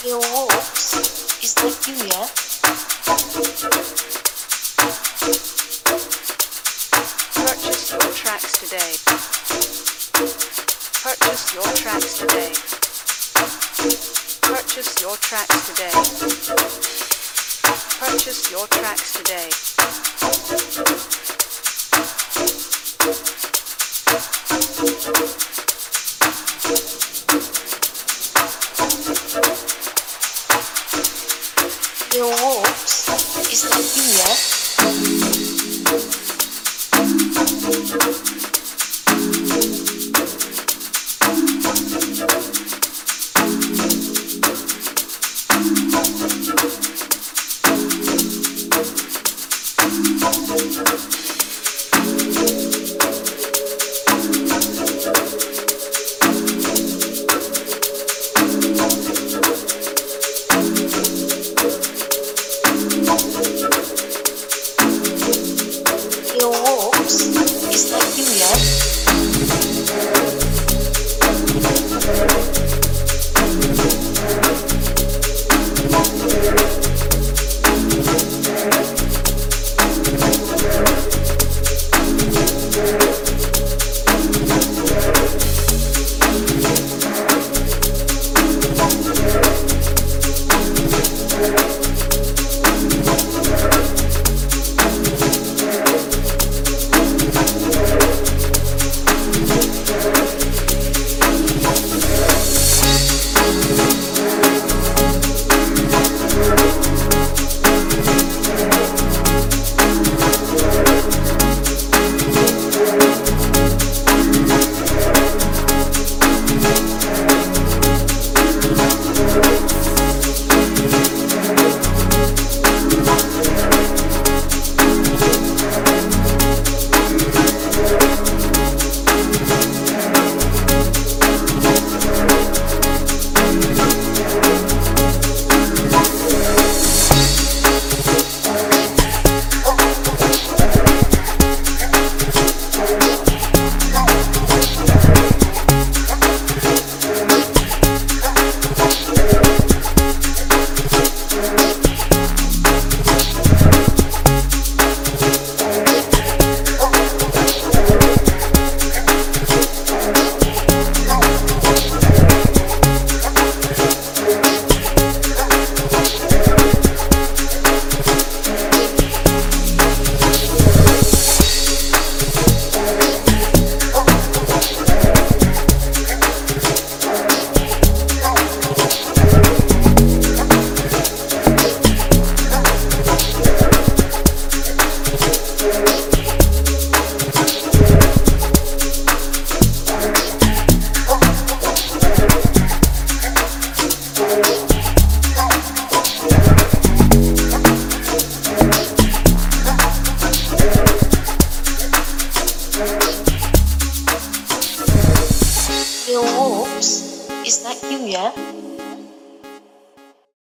Yo, whoops, is that you, yeah? Purchase your tracks today. Purchase your tracks today. Purchase your tracks today. Purchase your tracks today. Yo, whoops, is that you, yeah? Yo, whoops, is that you, yeah? Yo, whoops, is that you, yeah?